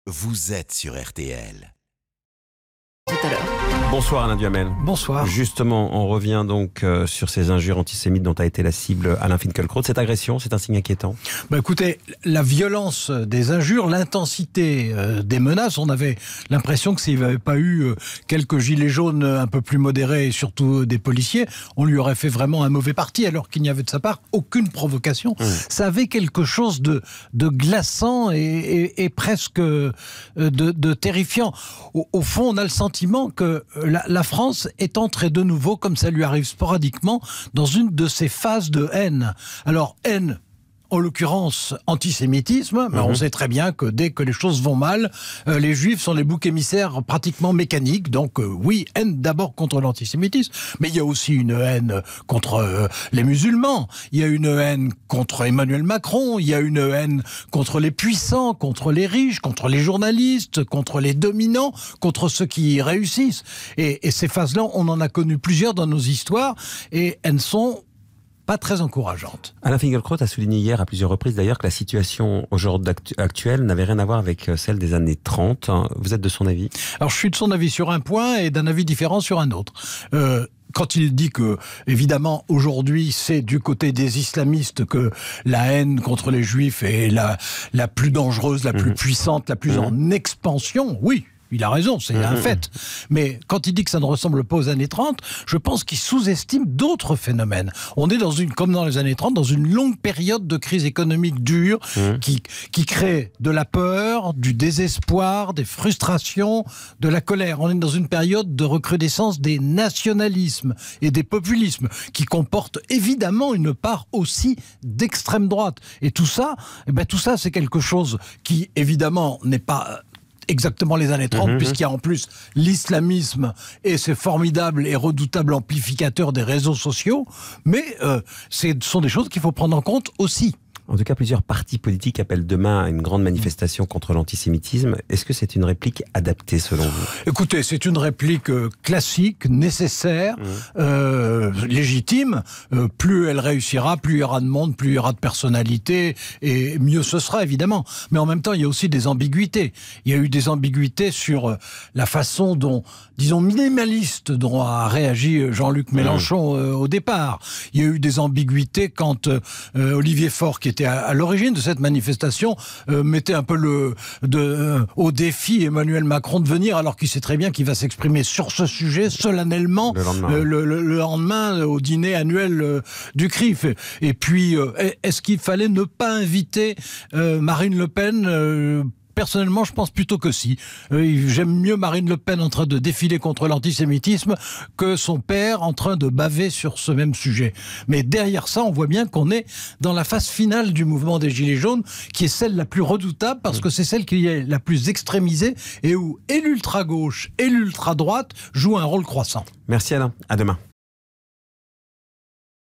vous êtes sur RTL. Tout à l'heure. Bonsoir Alain Duhamel. Bonsoir. Justement, on revient donc sur ces injures antisémites dont a été la cible Alain Finkielkraut. Cette agression, c'est un signe inquiétant. Écoutez, la violence des injures, l'intensité des menaces, on avait l'impression que s'il n'y avait pas eu quelques gilets jaunes un peu plus modérés et surtout des policiers, on lui aurait fait vraiment un mauvais parti, alors qu'il n'y avait de sa part aucune provocation. Ça avait quelque chose de glaçant et presque de terrifiant. Au fond, on a le sentiment que la France est entrée de nouveau, comme ça lui arrive sporadiquement, dans une de ces phases de haine. Alors, haine, en l'occurrence, antisémitisme, mais on sait très bien que dès que les choses vont mal, les juifs sont les boucs émissaires pratiquement mécaniques. Donc oui, haine d'abord contre l'antisémitisme, mais il y a aussi une haine contre les musulmans, il y a une haine contre Emmanuel Macron, il y a une haine contre les puissants, contre les riches, contre les journalistes, contre les dominants, contre ceux qui réussissent. Et ces phases-là, on en a connu plusieurs dans nos histoires, et elles sont pas très encourageante. Alain Finkielkraut a souligné hier à plusieurs reprises d'ailleurs que la situation aujourd'hui actuelle n'avait rien à voir avec celle des années 30. Vous êtes de son avis? Alors je suis de son avis sur un point et d'un avis différent sur un autre. Quand il dit que, évidemment, aujourd'hui, c'est du côté des islamistes que la haine contre les juifs est la plus dangereuse, la plus puissante, la plus en expansion, oui. Il a raison, c'est un fait. Mais quand il dit que ça ne ressemble pas aux années 30, je pense qu'il sous-estime d'autres phénomènes. On est comme dans les années 30, dans une longue période de crise économique dure qui crée de la peur, du désespoir, des frustrations, de la colère. On est dans une période de recrudescence des nationalismes et des populismes qui comportent évidemment une part aussi d'extrême droite. Et tout ça, c'est quelque chose qui, évidemment, n'est pas exactement les années 30, puisqu'il y a en plus l'islamisme et ces formidables et redoutables amplificateurs des réseaux sociaux, mais ce sont des choses qu'il faut prendre en compte aussi. En tout cas, plusieurs partis politiques appellent demain à une grande manifestation contre l'antisémitisme. Est-ce que c'est une réplique adaptée selon vous? Écoutez, c'est une réplique classique, nécessaire, légitime. Plus elle réussira, plus il y aura de monde, plus il y aura de personnalité, et mieux ce sera évidemment. Mais en même temps, il y a aussi des ambiguïtés. Il y a eu des ambiguïtés sur la façon dont, disons, minimaliste dont a réagi Jean-Luc Mélenchon au départ. Il y a eu des ambiguïtés quand Olivier Faure, qui était à l'origine de cette manifestation, mettait un peu au défi Emmanuel Macron de venir, alors qu'il sait très bien qu'il va s'exprimer sur ce sujet solennellement le lendemain au dîner annuel du CRIF. Et puis, est-ce qu'il fallait ne pas inviter Marine Le Pen ? Personnellement, je pense plutôt que si. J'aime mieux Marine Le Pen en train de défiler contre l'antisémitisme que son père en train de baver sur ce même sujet. Mais derrière ça, on voit bien qu'on est dans la phase finale du mouvement des Gilets jaunes, qui est celle la plus redoutable, parce que c'est celle qui est la plus extrémisée et où et l'ultra-gauche et l'ultra-droite jouent un rôle croissant. Merci Alain, à demain.